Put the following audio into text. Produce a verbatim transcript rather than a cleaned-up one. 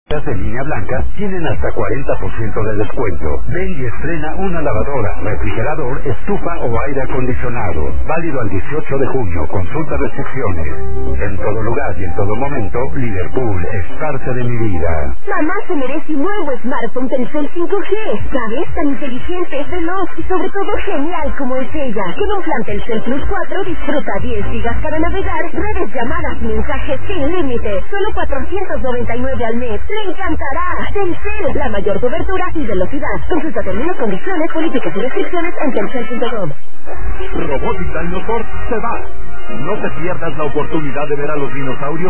Las de línea blanca tienen hasta cuarenta por ciento de descuento. Ven y estrena una lavadora, refrigerador, estufa o aire acondicionado. Válido al dieciocho de junio. Consulta restricciones. En todo lugar y en todo momento, Liverpool es parte de mi vida. Mamá se merece un nuevo smartphone Telcel cinco G. ¿Sabes? Tan inteligente, veloz y sobre todo genial como es ella. Con un plan Telcel Plus cuatro disfruta diez gigas para navegar, redes, llamadas y mensajes sin límite. Solo cuatrocientos noventa y nueve al mes. ¡Le encantará! Telcel, la mayor cobertura y velocidad. Consulta términos, condiciones, políticas y restricciones en telcel punto com. Robotic Dinosaur se va. No te pierdas la oportunidad de ver a los dinosaurios